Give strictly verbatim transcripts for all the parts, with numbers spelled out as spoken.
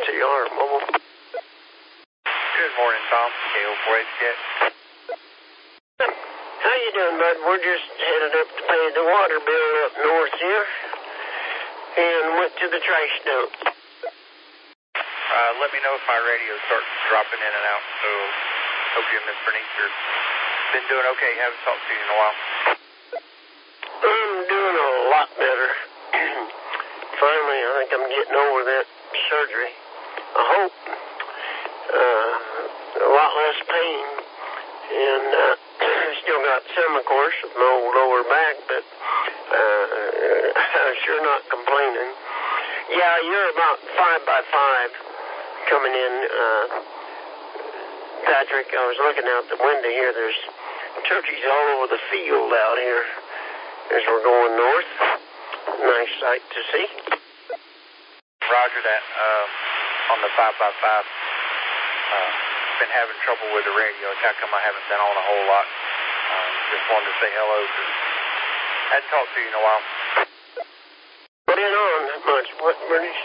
T R Mobile. Good morning, Tom. K O four H K. How you doing, bud? We're just headed up to pay the water bill up north here, and went to the trash dump. Uh, let me know if my radio starts dropping in and out, so hope you and Miss Bernice are been doing okay. Haven't talked to you in a while. I'm doing a lot better. Finally, I think I'm getting over that surgery. I hope. Uh, a lot less pain, and uh, still got some, of course, with my old lower back, but uh, I'm sure not complaining. Yeah, you're about five by five coming in, uh, Patrick. I was looking out the window here. There's turkeys all over the field out here as we're going north. Nice sight to see. Roger that. Uh, on the five by five. Uh, been having trouble with the radio. It's how come I haven't been on a whole lot. Uh, just wanted to say hello. Hadn't talked to you in a while. What in on that much? What, Bernice?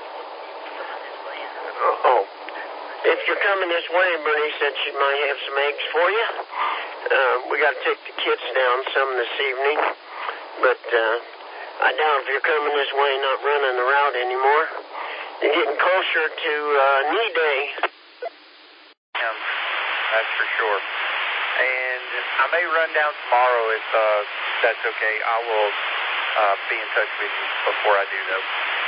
Uh-oh. If you're coming this way, Bernice said she might have some eggs for you. Uh, we got to take the kids down some this evening. But uh, I doubt if you're coming this way, not running the route anymore. You're getting closer to uh, knee day. Um, that's for sure. And I may run down tomorrow if uh, that's okay. I will uh, be in touch with you before I do, though.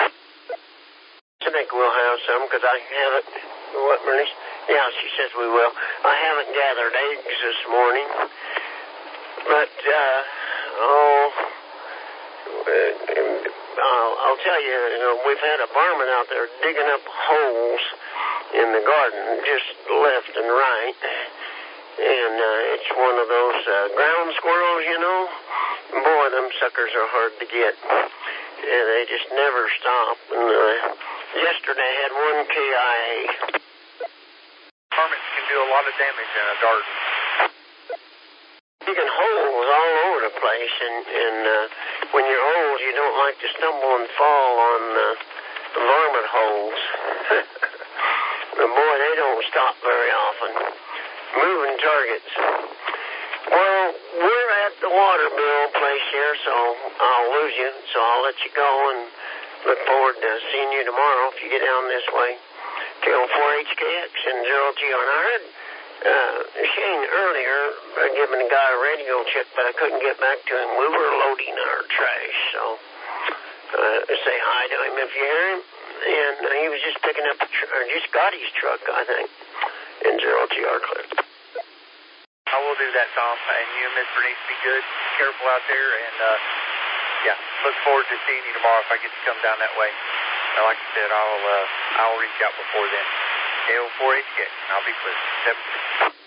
I think we'll have some, because I haven't... What, Bernice? Yeah, she says we will. I haven't gathered eggs this morning. But, uh, oh... Uh, I'll, I'll tell you, you know, we've had a varmint out there digging up holes in the garden, just left and right. And uh, it's one of those uh, ground squirrels, you know. Boy, them suckers are hard to get. And they just never stop. And uh, yesterday I had one K I A. Varmints can do a lot of damage in a garden. Digging holes all over the place, and, and uh, when you're old, you don't like to stumble and fall on uh, varmint holes. But boy, they don't stop very often. Moving targets. Well, we're at the water bill place here, so I'll lose you, so I'll let you go and look forward to seeing you tomorrow if you get down this way. K O four H K X and zero G R. And I heard uh, Shane earlier uh, giving a guy a radio check, but I couldn't get back to him. We were loading our trash, so uh, say hi to him if you hear him. And uh, he was just picking up, a tr- or just got his truck, I think, in zero G R Clip. I will do that, Tom. And you and Miss Bernice be good. Be careful out there. And, uh, yeah, look forward to seeing you tomorrow if I get to come down that way. And like I said, I'll, uh, I'll reach out before then. K O four H K. I'll be clear. seven